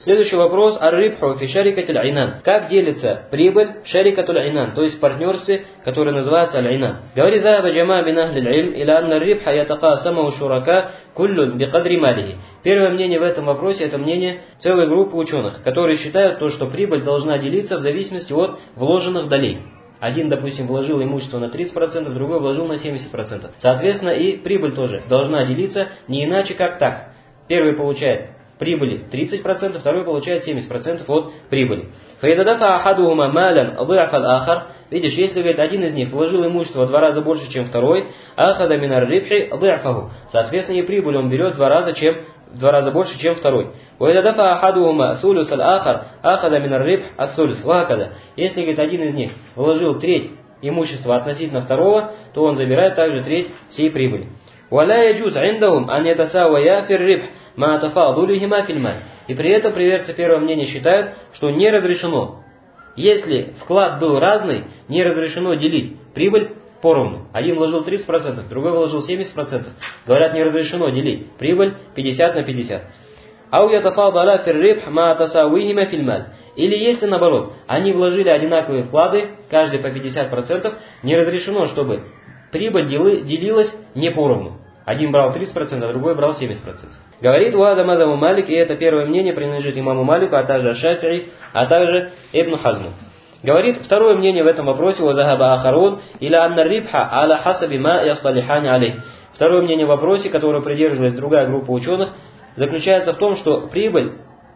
Следующий вопрос. Ар-рибху фи шарикатиль айнан. Как делится прибыль в шарикатуль айнан, то есть в партнерстве, которое называется аль-айнан. Говорит заба джама мин ахлиль илм иля анна ар-рибха ятакасаму шурака куллун бикадри малихи. Первое мнение в этом вопросе — это мнение целой группы ученых, которые считают то, что прибыль должна делиться в зависимости от вложенных долей. Один, допустим, вложил имущество на 30%, другой вложил на 70%. Соответственно, и прибыль тоже должна делиться не иначе, как так. Первый получает прибыли 30%, второй получает 70% от прибыли. Видишь, если, говорит, один из них вложил имущество в 2 раза больше, чем второй, соответственно, и прибыль он берет в 2 раза больше, чем второй. Если, говорит, один из них вложил треть имущества относительно второго, то он забирает также треть всей прибыли. И при этом приверженцы первого мнения считают, что не разрешено, если вклад был разный, не разрешено делить прибыль поровну. Один вложил 30%, другой вложил 70%. Говорят, не разрешено делить прибыль 50 на 50. Или если наоборот, они вложили одинаковые вклады, каждый по 50%, не разрешено, чтобы прибыль делилась не поровну. Один брал 30%, а другой брал 70%. Говорит Уада Мазаму Малик, и это первое мнение принадлежит имаму Малику, а также Шафи'i, а также Ибн Хазму. Говорит, второе мнение в этом вопросе «Вазахаба ахарун иля анна рибха аля хасаби ма ясталихани алейх». Второе мнение в вопросе, которое придерживалась другая группа ученых, заключается в том, что прибыль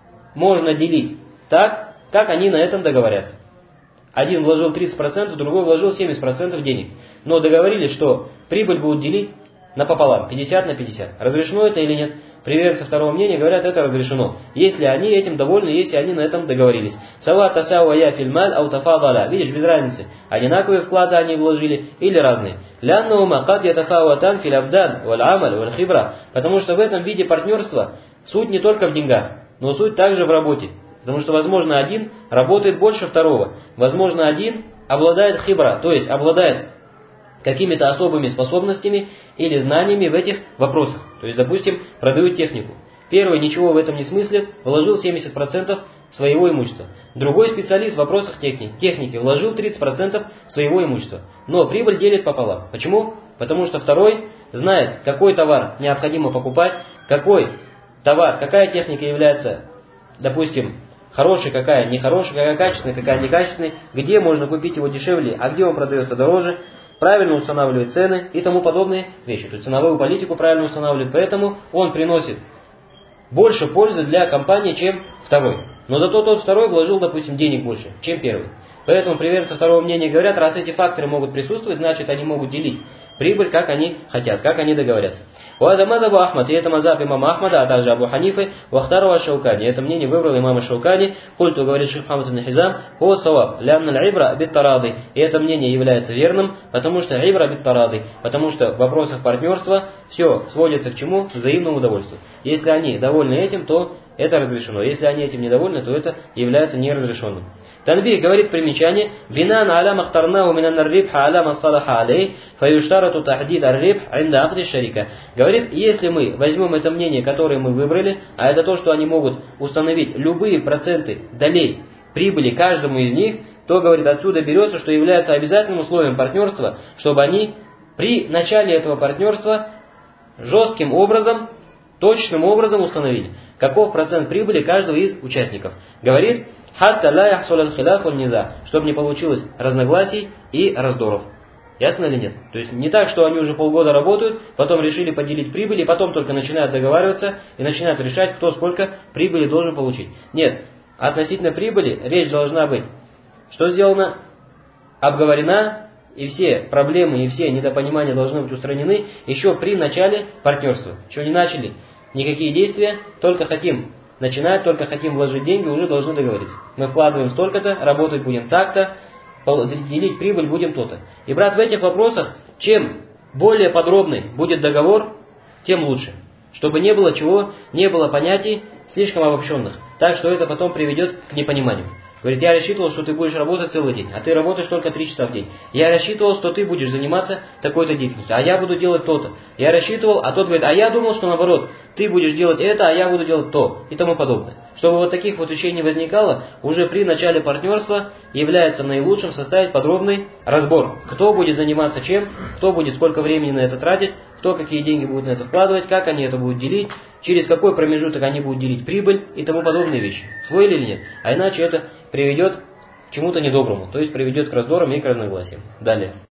можно делить так, как они на этом договорятся. Один вложил 30%, другой вложил 70% денег. Но договорились, что прибыль будут делить напополам, 50 на 50. Разрешено это или нет? Приверженцы второго мнения говорят, это разрешено. Если они этим довольны, если они на этом договорились. Сава тасауа я фильмаль аутафадаля. Видишь, без разницы. Одинаковые вклады они вложили или разные. Ляннау макат ятафауатан фил абдан валь амаль валь хибра. Потому что в этом виде партнерства суть не только в деньгах, но суть также в работе. Потому что, возможно, один работает больше второго. Возможно, один обладает хибра, то есть обладает какими-то особыми способностями или знаниями в этих вопросах. То есть, допустим, продают технику. Первый ничего в этом не смыслит, вложил 70% своего имущества. Другой специалист в вопросах техники вложил 30% своего имущества. Но прибыль делит пополам. Почему? Потому что второй знает, какой товар необходимо покупать, какой товар, какая техника является, допустим, хороший, какая нехорошая, какая качественная, какая некачественная, где можно купить его дешевле, а где он продается дороже, правильно устанавливает цены и тому подобные вещи. То есть ценовую политику правильно устанавливает, поэтому он приносит больше пользы для компании, чем второй. Но зато тот второй вложил, допустим, денег больше, чем первый. Поэтому приверженцы второго мнения говорят, раз эти факторы могут присутствовать, значит они могут делить прибыль, как они хотят, как они договорятся. Уада мазабу Ахмад, и это мазаб имама Ахмада, а также Абу Ханифы, Вахтарова Шаукани. Это мнение выбрал имама Шаукани. Культу, говорит шейх Мухаммад ибн Хизам, о саваб, лямна ибра бит тарады. И это мнение является верным, потому что ибра бит тарады. Потому что в вопросах партнерства все сводится к чему? К взаимному удовольствию. Если они довольны этим, то это разрешено. Если они этим недовольны, то это является неразрешенным. Танбих говорит примечание: «Бинан аля махтарнау минан ар-рибха аля масталаха алей, фаюштарату тахдид ар-рибх инда акди шарика». Говорит, если мы возьмем это мнение, которое мы выбрали, а это то, что они могут установить любые проценты долей прибыли каждому из них, то, говорит, отсюда берется, что является обязательным условием партнерства, чтобы они при начале этого партнерства жестким образом, точным образом установили, каков процент прибыли каждого из участников. Говорит, «Хатта ла яхсул аль-хиляф валь-низа», чтобы не получилось разногласий и раздоров. Ясно или нет? То есть не так, что они уже полгода работают, потом решили поделить прибыль, и потом только начинают договариваться и начинают решать, кто сколько прибыли должен получить. Нет, относительно прибыли речь должна быть, что сделано, обговорена, и все проблемы, и все недопонимания должны быть устранены еще при начале партнерства. Еще не начали никакие действия, только хотим начинать, только хотим вложить деньги, уже должны договориться. Мы вкладываем столько-то, работать будем так-то, делить прибыль будем то-то. И, брат, в этих вопросах, чем более подробный будет договор, тем лучше. Чтобы не было понятий слишком обобщенных. Так что это потом приведет к непониманию. Говорит, я рассчитывал, что ты будешь работать целый день, а ты работаешь только 3 часа в день. Я рассчитывал, что ты будешь заниматься такой-то деятельностью, а я буду делать то-то. Я рассчитывал, а тот говорит, а я думал, что наоборот, ты будешь делать это, а я буду делать то, и тому подобное. Чтобы вот таких вот вещей не возникало, уже при начале партнерства является наилучшим составить подробный разбор. Кто будет заниматься чем, кто будет сколько времени на это тратить, кто какие деньги будет на это вкладывать, как они это будут делить, через какой промежуток они будут делить прибыль и тому подобные вещи. Усвоили или нет? А иначе это приведет к чему-то недоброму, то есть приведет к раздорам и к разногласиям. Далее.